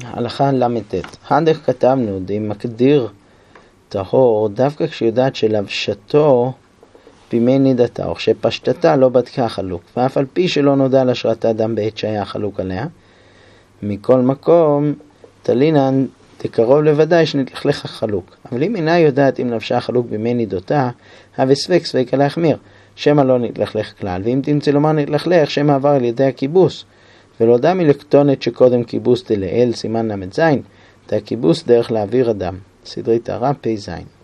הלכה למ"ט. איך כתבנו, די מקדיר טהור, דווקא כשיודעת שלבשתו בימי נידתה, או שפשטתה לא בדקה חלוק, ואף על פי שלא נודע להשראת האדם בעת שהיה חלוק עליה, מכל מקום, תלינן תקרוב לוודאי שנתלכלך החלוק. אבל אם אינה יודעת אם לבשה החלוק בימי נידותה, הווה ספק להחמיר, שמא לא נתלכלך כלל, ואם תמצא לומר נתלכלך, שמא עבר על ידי הכיבוס, ולא דע מלקטונת שקודם כיבוס דלאל, סימן ל"ז, את הכיבוס דרך להעביר אדם. סדרי טהרה פ"ז.